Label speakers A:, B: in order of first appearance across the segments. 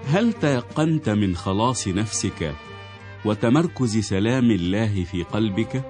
A: هل تيقنت من خلاص نفسك وتمركز سلام الله في قلبك؟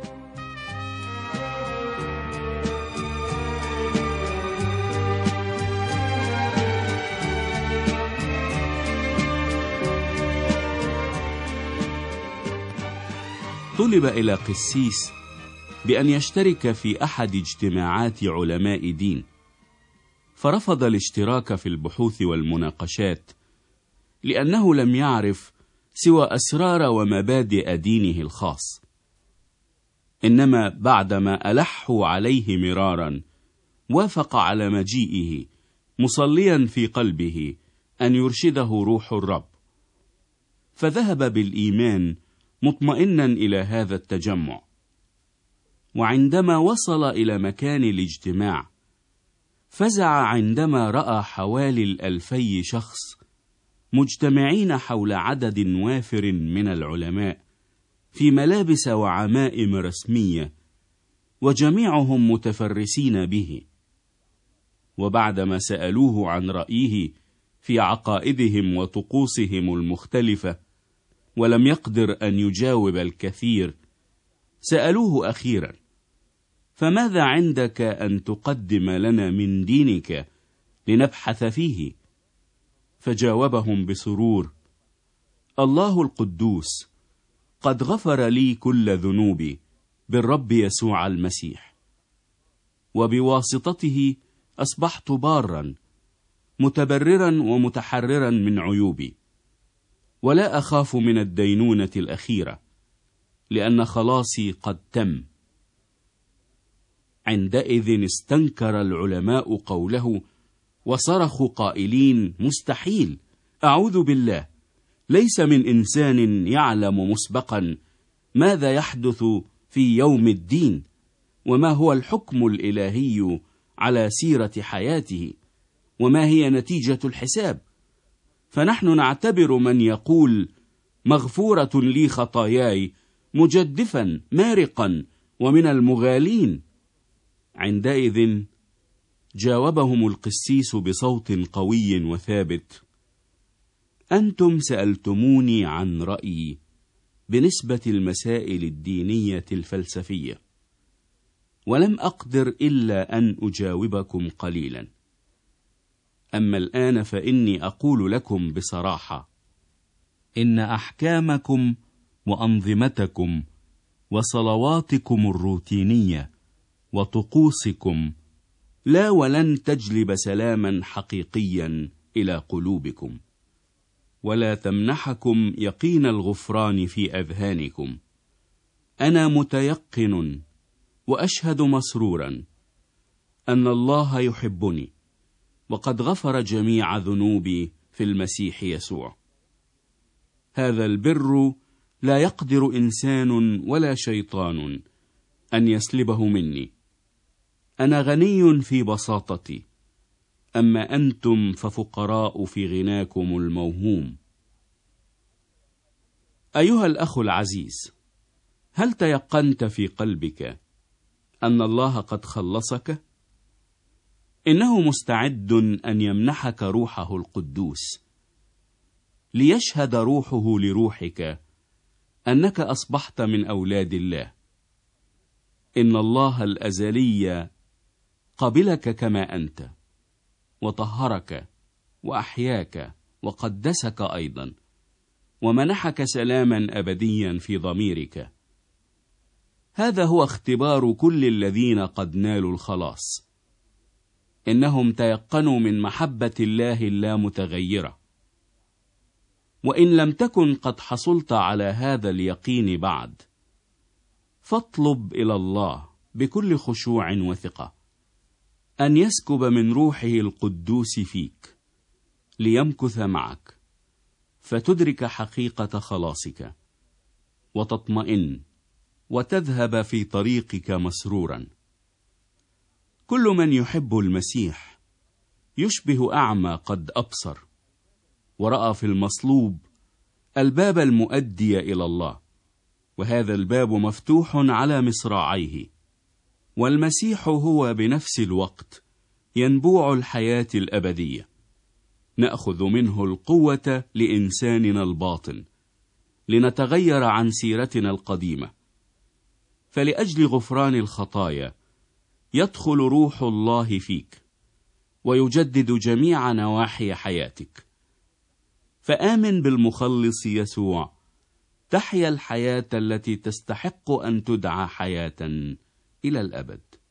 A: طلب إلى قسيس بأن يشترك في أحد اجتماعات علماء دين، فرفض الاشتراك في البحوث والمناقشات لأنه لم يعرف سوى أسرار ومبادئ دينه الخاص. إنما بعدما ألحوا عليه مرارا وافق على مجيئه، مصليا في قلبه أن يرشده روح الرب، فذهب بالإيمان مطمئنا إلى هذا التجمع. وعندما وصل إلى مكان الاجتماع فزع عندما رأى حوالي 2000 شخص مجتمعين حول عدد وافر من العلماء في ملابس وعمائم رسمية، وجميعهم متفرسين به. وبعدما سألوه عن رأيه في عقائدهم وطقوسهم المختلفة ولم يقدر أن يجاوب الكثير، سألوه أخيرا: فماذا عندك أن تقدم لنا من دينك لنبحث فيه؟ فجاوبهم بسرور: الله القدوس قد غفر لي كل ذنوبي بالرب يسوع المسيح، وبواسطته أصبحت بارا متبررا ومتحررا من عيوبي، ولا أخاف من الدينونة الأخيرة، لأن خلاصي قد تم. عندئذ استنكر العلماء قوله وصرخوا قائلين: مستحيل، أعوذ بالله، ليس من إنسان يعلم مسبقا ماذا يحدث في يوم الدين، وما هو الحكم الإلهي على سيرة حياته، وما هي نتيجة الحساب. فنحن نعتبر من يقول مغفورة لي خطاياي مجدفا مارقا ومن المغالين. عندئذ جاوبهم القسيس بصوت قوي وثابت: أنتم سألتموني عن رأيي بنسبة المسائل الدينية الفلسفية، ولم أقدر إلا أن أجاوبكم قليلا. أما الآن فإني أقول لكم بصراحة: إن أحكامكم وأنظمتكم وصلواتكم الروتينية وطقوسكم لا ولن تجلب سلاما حقيقيا إلى قلوبكم، ولا تمنحكم يقين الغفران في أذهانكم. أنا متيقن وأشهد مسرورا أن الله يحبني، وقد غفر جميع ذنوبي في المسيح يسوع. هذا البر لا يقدر إنسان ولا شيطان أن يسلبه مني. أنا غني في بساطتي، أما أنتم ففقراء في غناكم الموهوم. أيها الأخ العزيز، هل تيقنت في قلبك أن الله قد خلصك؟ إنه مستعد أن يمنحك روحه القدوس، ليشهد روحه لروحك أنك أصبحت من أولاد الله. إن الله الأزلي قبلك كما أنت، وطهرك وأحياك وقدسك أيضا، ومنحك سلاما أبديا في ضميرك. هذا هو اختبار كل الذين قد نالوا الخلاص. إنهم تيقنوا من محبة الله اللامتغيرة. وإن لم تكن قد حصلت على هذا اليقين بعد، فاطلب إلى الله بكل خشوع وثقة أن يسكب من روحه القدوس فيك ليمكث معك، فتدرك حقيقة خلاصك وتطمئن وتذهب في طريقك مسرورا. كل من يحب المسيح يشبه أعمى قد أبصر، ورأى في المصلوب الباب المؤدي إلى الله، وهذا الباب مفتوح على مصراعيه، والمسيح هو بنفس الوقت ينبوع الحياة الأبدية. نأخذ منه القوة لإنساننا الباطن، لنتغير عن سيرتنا القديمة. فلأجل غفران الخطايا يدخل روح الله فيك ويجدد جميع نواحي حياتك. فآمن بالمخلص يسوع، تحيا الحياة التي تستحق أن تدعى حياة إلى الأبد.